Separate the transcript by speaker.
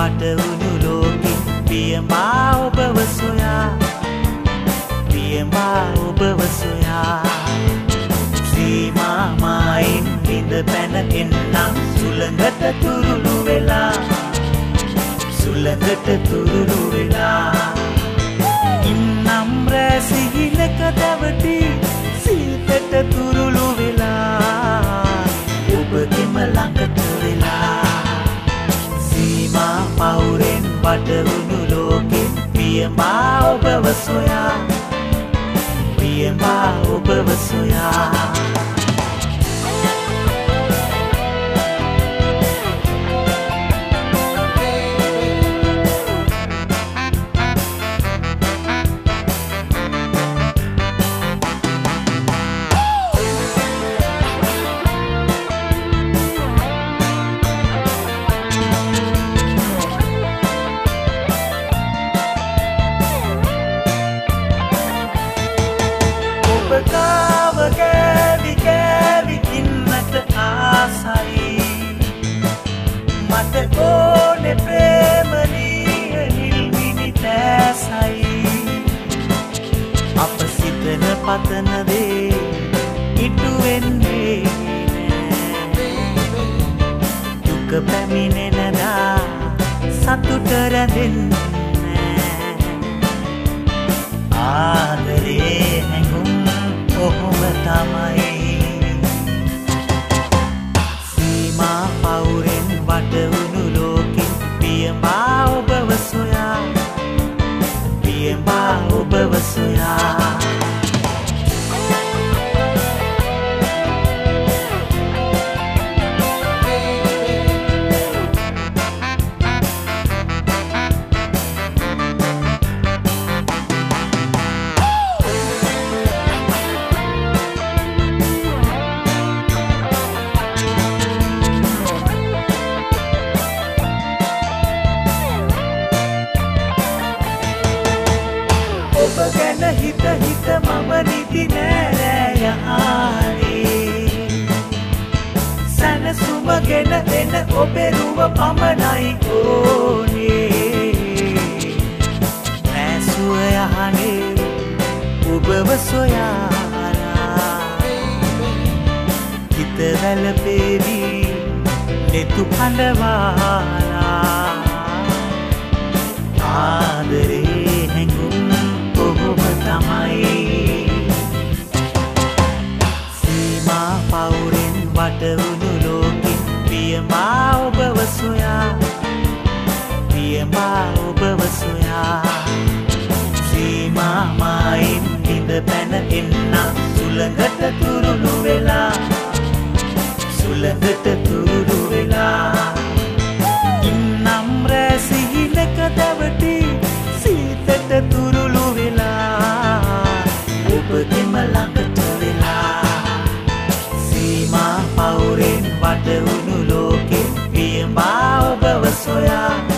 Speaker 1: වට වුණු ලෝකෙ පියමා ඔබව සොයා පියමා ඔබව සොයා සීමා මායින් විඳ පැන එන්නම් සුළඟට තුරුළු වෙලා සුළඟට තුරුළු වෙලා ඉන්නම් රෑ සිහිනක දැවටි සීතට තුරුළු වෙලා ඔබගෙම ළඟට වෙලා සීමා පවුරෙන් වට වුණු ලෝකෙ පියමා ඔබව සොයා පියමා ඔබව සොයා ඔබකාව කෑවි කෑවි ඉන්නට ආසයි මට ඕනෙ ප්‍රේමනීය නිල්මිනි තෑසයි අප සිතන පතන දේ ඉටු වෙන්නේ නෑ දුක පැමිණෙනදා සතුට රැඳෙන්නේ ආදරේ හැඟුම් ඔහොම තමයි සීමා පවුරෙන් වට වුණු ලෝකෙ පියමා ඔබව සොයා පියමා ඔබව සොයා ඔබ ගැන හිත හිත මම නිදි නෑ යහනේ සනසුම ගෙන දෙන ඔබේ රුව පමණයි ඕනේ නැසුව යහනේ ඔබව සොයාලා හිත වැළපෙවි නෙතු කඳවාලා ආදරේ හැඟුම් ඔබ තමයි සීමා පවුරෙන් වට වුණු ලෝකෙ පියමා ඔබව සොයා පියමා ඔබව සොයා සීමා මායින් විඳ පැන එන්නම් සුළඟට තුරුළු වෙලා සුළඟට තුරුළු වෙලා ඉන්නම් රෑ සිහිනක දැවටි සීතට තුරුළු ඔබගෙම ළඟට වෙලා සීමා පවුරෙන් වට වුණු ලෝකෙ පියමා ඔබව සොයා